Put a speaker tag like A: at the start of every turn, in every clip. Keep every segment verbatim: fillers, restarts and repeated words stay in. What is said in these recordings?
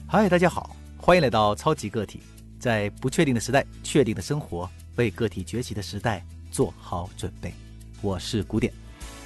A: 嗨，大家好，欢迎来到超级个体，在不确定的时代，确定的生活，为个体崛起的时代做好准备。我是古典。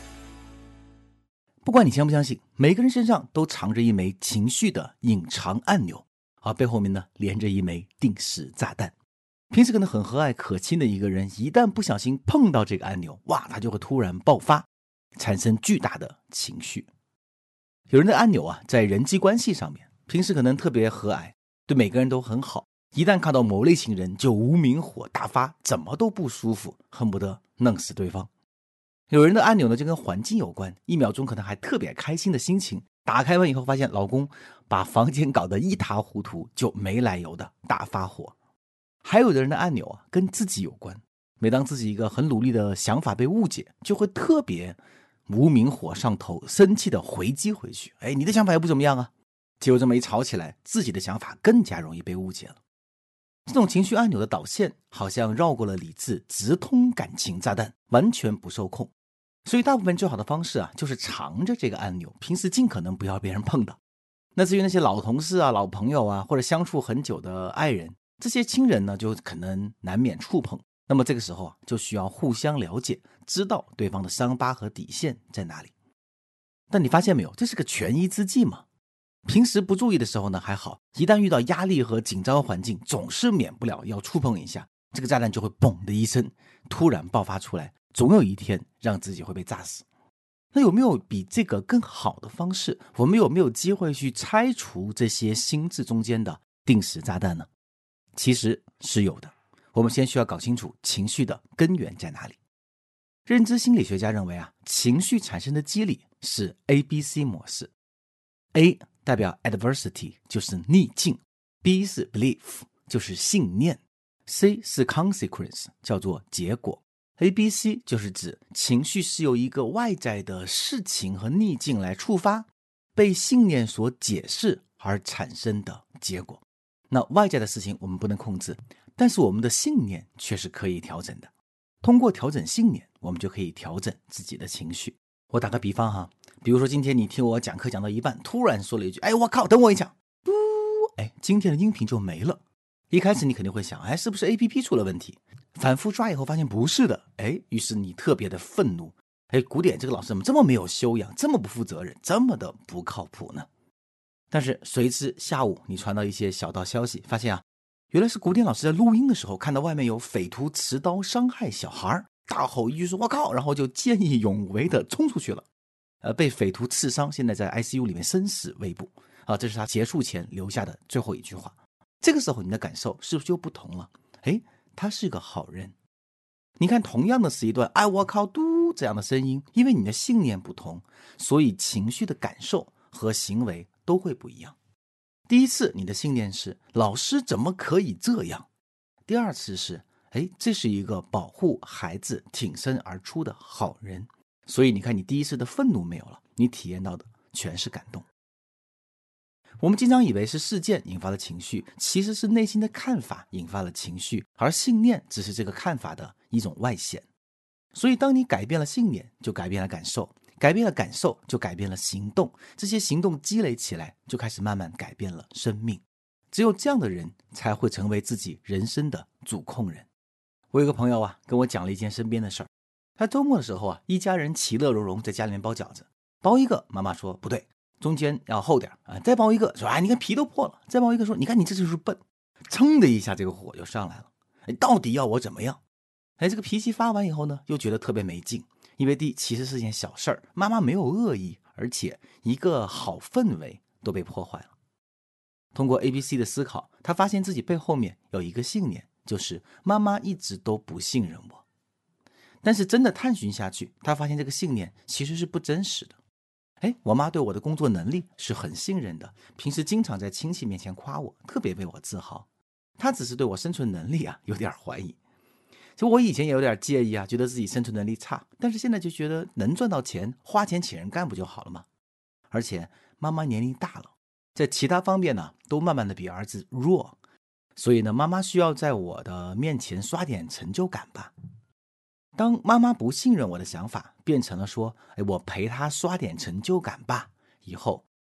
A: 不管你相不相信，每个人身上都藏着一枚情绪的隐藏按钮，而背后面呢连着一枚定时炸弹。平时可能很和蔼可亲的一个人，一旦不小心碰到这个按钮，哇，他就会突然爆发，产生巨大的情绪。有人的按钮啊，在人际关系上面，平时可能特别和蔼，对每个人都很好，一旦看到某类型人就无名火大发，怎么都不舒服，恨不得弄死对方。有人的按钮呢就跟环境有关，一秒钟可能还特别开心的心情，打开完以后发现老公把房间搞得一塌糊涂，就没来由的大发火。还有的人的按钮啊跟自己有关，每当自己一个很努力的想法被误解，就会特别无名火上头，生气的回击回去。哎，你的想法也不怎么样啊，结果这么一吵起来，自己的想法更加容易被误解了。这种情绪按钮的导线好像绕过了理智，直通感情炸弹，完全不受控。所以大部分最好的方式啊，就是藏着这个按钮，平时尽可能不要别人碰到。那至于那些老同事啊、老朋友啊，或者相处很久的爱人，这些亲人呢，就可能难免触碰。那么这个时候啊，就需要互相了解，知道对方的伤疤和底线在哪里。但你发现没有，这是个权宜之计嘛。平时不注意的时候呢还好，一旦遇到压力和紧张环境，总是免不了要触碰一下，这个炸弹就会嘣的一声突然爆发出来，总有一天让自己会被炸死。那有没有比这个更好的方式？我们有没有机会去拆除这些心智中间的定时炸弹呢？其实是有的。我们先需要搞清楚情绪的根源在哪里。认知心理学家认为啊，情绪产生的机理是 A B C 模式。A 代表 adversity， 就是逆境， B 是 belief， 就是信念， C 是 consequence， 叫做结果。 A B C 就是指情绪是由一个外在的事情和逆境来触发，被信念所解释而产生的结果。那外在的事情我们不能控制，但是我们的信念却是可以调整的。通过调整信念，我们就可以调整自己的情绪。我打个比方哈，比如说今天你听我讲课讲到一半，突然说了一句，哎，我靠，等我一下，嘟，哎，今天的音频就没了。一开始你肯定会想，哎，是不是 A P P 出了问题？反复刷以后发现不是的，哎，于是你特别的愤怒，哎，古典这个老师怎么这么没有修养，这么不负责任，这么的不靠谱呢？但是随之下午你传到一些小道消息，发现啊，原来是古典老师在录音的时候看到外面有匪徒持刀伤害小孩，大吼一句说我靠，然后就见义勇为的冲出去了。呃，被匪徒刺伤，现在在 I C U 里面生死未卜啊，这是他结束前留下的最后一句话。这个时候你的感受是不是就不同了？诶，他是个好人。你看同样的是一段哎我靠嘟这样的声音，因为你的信念不同，所以情绪的感受和行为都会不一样。第一次你的信念是老师怎么可以这样，第二次是诶，这是一个保护孩子挺身而出的好人。所以你看，你第一次的愤怒没有了，你体验到的全是感动。我们经常以为是事件引发了情绪，其实是内心的看法引发了情绪，而信念只是这个看法的一种外显。所以当你改变了信念，就改变了感受，改变了感受，就改变了行动，这些行动积累起来，就开始慢慢改变了生命。只有这样的人才会成为自己人生的主控人。我有个朋友啊，跟我讲了一件身边的事儿。他周末的时候啊，一家人其乐融融在家里面包饺子，包一个，妈妈说不对，中间要厚点啊，再包一个，说哎，你看皮都破了，再包一个，说你看你这就是笨，噌的一下这个火就上来了，哎，到底要我怎么样？哎，这个脾气发完以后呢，又觉得特别没劲，因为第其实是件小事儿，妈妈没有恶意，而且一个好氛围都被破坏了。通过 A B C 的思考，他发现自己背后面有一个信念，就是妈妈一直都不信任我。但是真的探寻下去，他发现这个信念其实是不真实的。哎，我妈对我的工作能力是很信任的，平时经常在亲戚面前夸我，特别为我自豪。她只是对我生存能力啊有点怀疑。其实我以前也有点介意啊，觉得自己生存能力差，但是现在就觉得能赚到钱，花钱请人干不就好了吗？而且妈妈年龄大了，在其他方面呢都慢慢的比儿子弱，所以呢妈妈需要在我的面前刷点成就感吧。当妈妈不信任我的想法变成了说，哎，我陪她刷点成就感吧，以后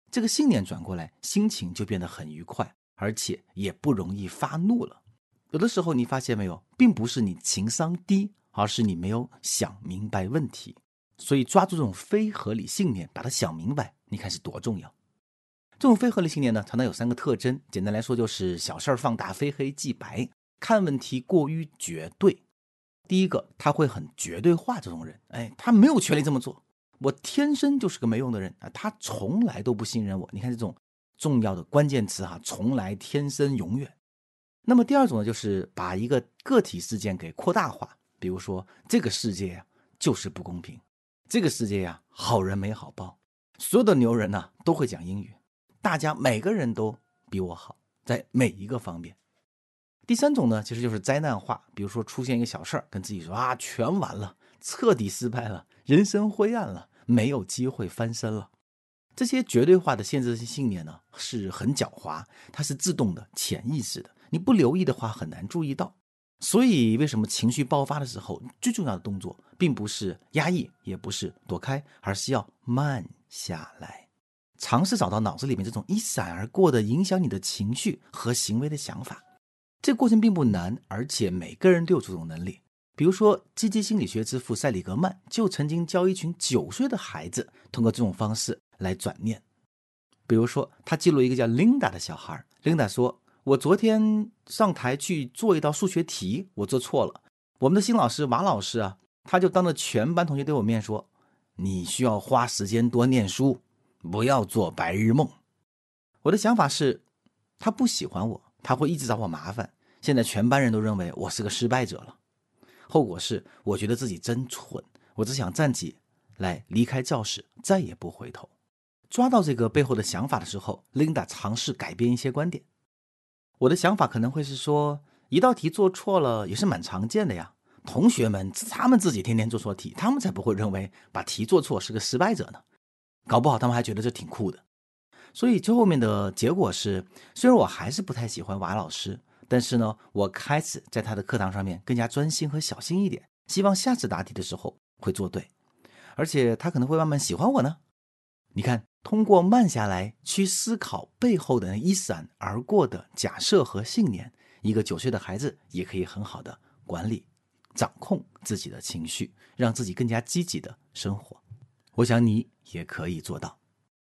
A: 这个信念转过来，心情就变得很愉快，而且也不容易发怒了。有的时候你发现没有，并不是你情商低，而是你没有想明白问题。所以抓住这种非合理信念，把它想明白，你看是多重要。这种非合理信念呢，常常有三个特征，简单来说就是小事放大，非黑即白，看问题过于绝对。第一个，他会很绝对化，这种人，哎，他没有权利这么做，我天生就是个没用的人啊，他从来都不信任我。你看这种重要的关键词哈、啊，从来、天生、永远。那么第二种呢，就是把一个个体事件给扩大化，比如说这个世界呀、啊、就是不公平，这个世界呀、啊、好人没好报，所有的牛人呢、啊、都会讲英语，大家每个人都比我好，在每一个方面。第三种呢，其实就是灾难化，比如说出现一个小事儿，跟自己说啊，全完了，彻底失败了，人生灰暗了，没有机会翻身了。这些绝对化的限制性信念呢，是很狡猾，它是自动的、潜意识的，你不留意的话很难注意到。所以为什么情绪爆发的时候，最重要的动作并不是压抑，也不是躲开，而是要慢下来，尝试找到脑子里面这种一闪而过的影响你的情绪和行为的想法。这个过程并不难，而且每个人都有这种能力。比如说积极心理学之父塞里格曼就曾经教一群九岁的孩子通过这种方式来转念。比如说他记录一个叫 Linda 的小孩， Linda 说，我昨天上台去做一道数学题，我做错了，我们的新老师马老师啊，他就当着全班同学对我面说，你需要花时间多念书，不要做白日梦。我的想法是，他不喜欢我，他会一直找我麻烦，现在全班人都认为我是个失败者了。后果是我觉得自己真蠢，我只想站起来离开教室，再也不回头。抓到这个背后的想法的时候， Linda 尝试改变一些观点。我的想法可能会是说，一道题做错了也是蛮常见的呀，同学们他们自己天天做错题，他们才不会认为把题做错是个失败者呢，搞不好他们还觉得这挺酷的。所以最后面的结果是，虽然我还是不太喜欢瓦老师，但是呢，我开始在他的课堂上面更加专心和小心一点，希望下次答题的时候会做对，而且他可能会慢慢喜欢我呢。你看，通过慢下来去思考背后的一闪而过的假设和信念，一个九岁的孩子也可以很好的管理掌控自己的情绪，让自己更加积极的生活。我想你也可以做到。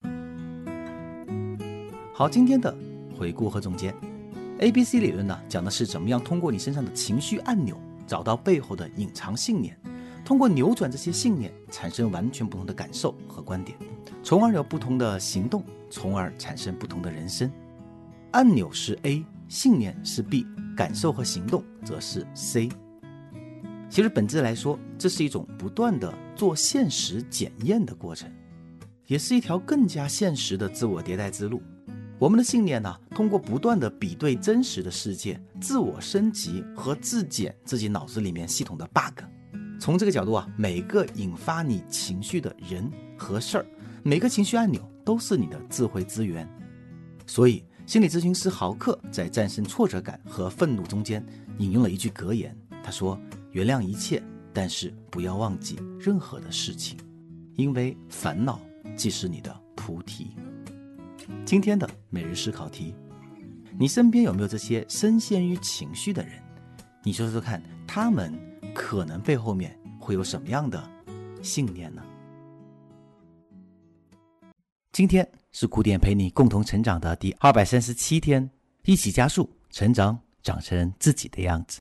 A: 好，今天的回顾和总结， A B C 理论呢，讲的是怎么样通过你身上的情绪按钮找到背后的隐藏信念，通过扭转这些信念产生完全不同的感受和观点，从而有不同的行动，从而产生不同的人生。按钮是 A， 信念是 B， 感受和行动则是 C。 其实本质来说，这是一种不断的做现实检验的过程，也是一条更加现实的自我迭代之路。我们的信念呢，通过不断的比对真实的世界，自我升级和自检自己脑子里面系统的 bug。 从这个角度啊，每个引发你情绪的人和事儿，每个情绪按钮都是你的智慧资源。所以心理咨询师豪克在战胜挫折感和愤怒中间引用了一句格言，他说，原谅一切，但是不要忘记任何的事情，因为烦恼即是你的菩提。今天的每日思考题，你身边有没有这些深陷于情绪的人？你说说看，他们可能背后面会有什么样的信念呢？今天是古典陪你共同成长的第二百三十七天，一起加速成长，长成自己的样子。